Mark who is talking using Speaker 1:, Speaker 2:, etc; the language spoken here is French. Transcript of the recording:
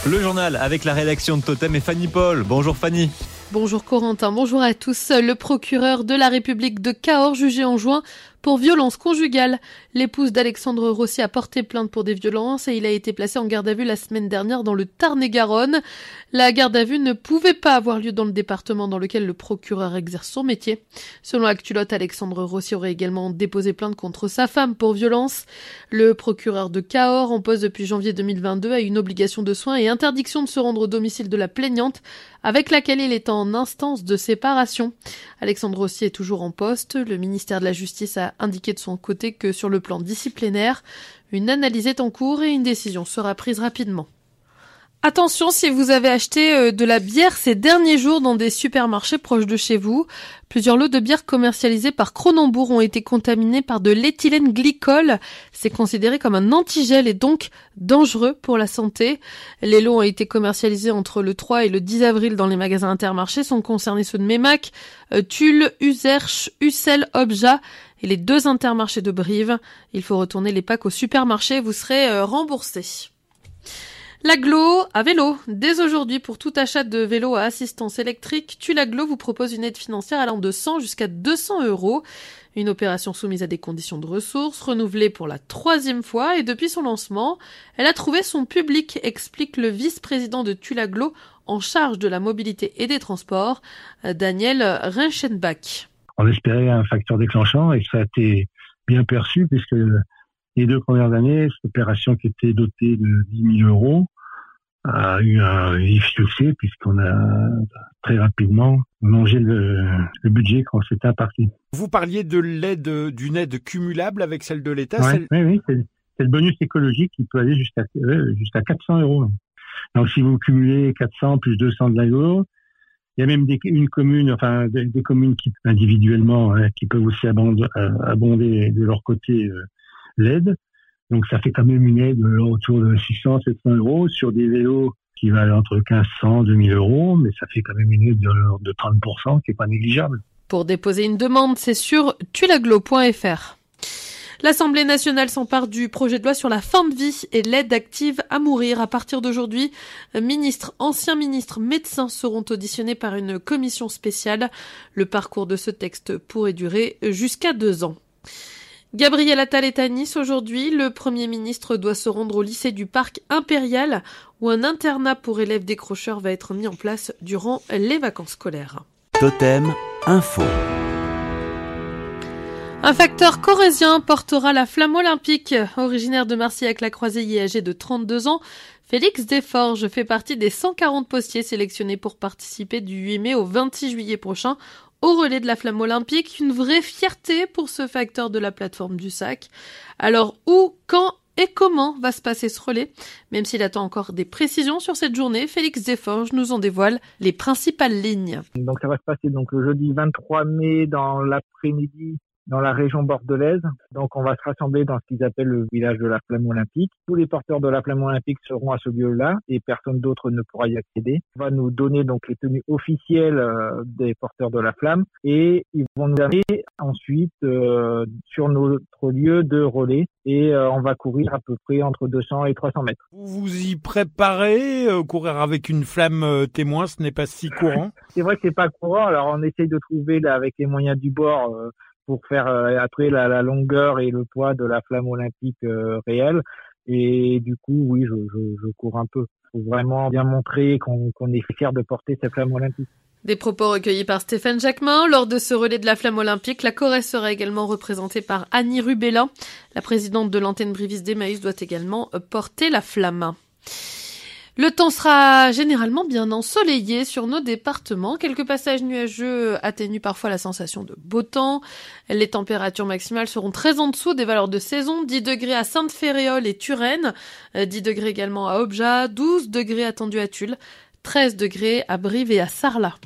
Speaker 1: Le journal avec la rédaction de Totem et Fanny Paul. Bonjour Fanny.
Speaker 2: Bonjour Corentin, bonjour à tous. Le procureur de la République de Cahors jugé en juin pour violence conjugale. L'épouse d'Alexandre Rossi a porté plainte pour des violences et il a été placé en garde à vue la semaine dernière dans le Tarn-et-Garonne. La garde à vue ne pouvait pas avoir lieu dans le département dans lequel le procureur exerce son métier. Selon Actulote, Alexandre Rossi aurait également déposé plainte contre sa femme pour violence. Le procureur de Cahors, en poste depuis janvier 2022, a une obligation de soins et interdiction de se rendre au domicile de la plaignante avec laquelle il est en instance de séparation. Alexandre Rossi est toujours en poste. Le ministère de la Justice a indiqué de son côté que sur le plan disciplinaire, une analyse est en cours et une décision sera prise rapidement. Attention si vous avez acheté de la bière ces derniers jours dans des supermarchés proches de chez vous. Plusieurs lots de bière commercialisés par Cronenbourg ont été contaminés par de l'éthylène glycol. C'est considéré comme un antigel et donc dangereux pour la santé. Les lots ont été commercialisés entre le 3 et le 10 avril dans les magasins Intermarché. Sont concernés ceux de Mémac, Tulle, Uzerche, Ussel, Obja et les 2 Intermarchés de Brive. Il faut retourner les packs au supermarché, vous serez remboursé. L'Aglo à vélo. Dès aujourd'hui, pour tout achat de vélo à assistance électrique, Tullaglo vous propose une aide financière allant de 100 jusqu'à 200 €. Une opération soumise à des conditions de ressources, renouvelée pour la 3e fois et depuis son lancement, elle a trouvé son public, explique le vice-président de Tullaglo en charge de la mobilité et des transports, Daniel Reichenbach.
Speaker 3: On espérait un facteur déclenchant et ça a été bien perçu puisque les 2 premières années, cette opération qui était dotée de 10 000 € a eu un vif succès puisqu'on a très rapidement mangé le budget quand c'était imparti.
Speaker 4: Vous parliez de d'une aide cumulable avec celle de l'État.
Speaker 3: Oui, c'est le bonus écologique qui peut aller jusqu'à 400 €. Donc si vous cumulez 400 plus 200 de l'Aglo, il y a même des communes qui individuellement qui peuvent aussi abonder de leur côté l'aide. Donc ça fait quand même une aide autour de 600-700 € sur des vélos qui valent entre 1500 et 2000 €, mais ça fait quand même une aide de 30% qui est pas négligeable.
Speaker 2: Pour déposer une demande, c'est sur tullaglo.fr. L'Assemblée nationale s'empare du projet de loi sur la fin de vie et l'aide active à mourir. À partir d'aujourd'hui, ministres, anciens ministres, médecins seront auditionnés par une commission spéciale. Le parcours de ce texte pourrait durer jusqu'à 2 ans. Gabriel Attal est à Nice aujourd'hui. Le Premier ministre doit se rendre au lycée du Parc Impérial où un internat pour élèves décrocheurs va être mis en place durant les vacances scolaires.
Speaker 5: Totem Info.
Speaker 2: Un facteur corrézien portera la flamme olympique. Originaire de Marcillac-la-Croisille et âgé de 32 ans, Félix Desforges fait partie des 140 postiers sélectionnés pour participer du 8 mai au 26 juillet prochain au relais de la flamme olympique. Une vraie fierté pour ce facteur de la plateforme du Sac. Alors où, quand et comment va se passer ce relais? Même s'il attend encore des précisions sur cette journée, Félix Desforges nous en dévoile les principales lignes.
Speaker 6: Donc ça va se passer le jeudi 23 mai dans l'après-midi dans la région bordelaise. Donc on va se rassembler dans ce qu'ils appellent le village de la flamme olympique. Tous les porteurs de la flamme olympique seront à ce lieu-là et personne d'autre ne pourra y accéder. On va nous donner donc les tenues officielles des porteurs de la flamme et ils vont nous amener ensuite sur notre lieu de relais et on va courir à peu près entre 200 et 300 mètres.
Speaker 4: Vous vous y préparez, courir avec une flamme témoin, ce n'est pas si courant.
Speaker 6: C'est vrai que c'est pas courant, alors on essaye de trouver là avec les moyens du bord pour faire après la longueur et le poids de la flamme olympique réelle. Et du coup, oui, je cours un peu. Il faut vraiment bien montrer qu'on est fier de porter cette flamme olympique.
Speaker 2: Des propos recueillis par Stéphane Jacquemin. Lors de ce relais de la flamme olympique, la Corrèze sera également représentée par Annie Rubellin. La présidente de l'antenne Brivis d'Emmaüs doit également porter la flamme. Le temps sera généralement bien ensoleillé sur nos départements. Quelques passages nuageux atténuent parfois la sensation de beau temps. Les températures maximales seront très en dessous des valeurs de saison. 10 degrés à Sainte-Féréole et Turenne, 10 degrés également à Obja, 12 degrés attendus à Tulle, 13 degrés à Brive et à Sarlat.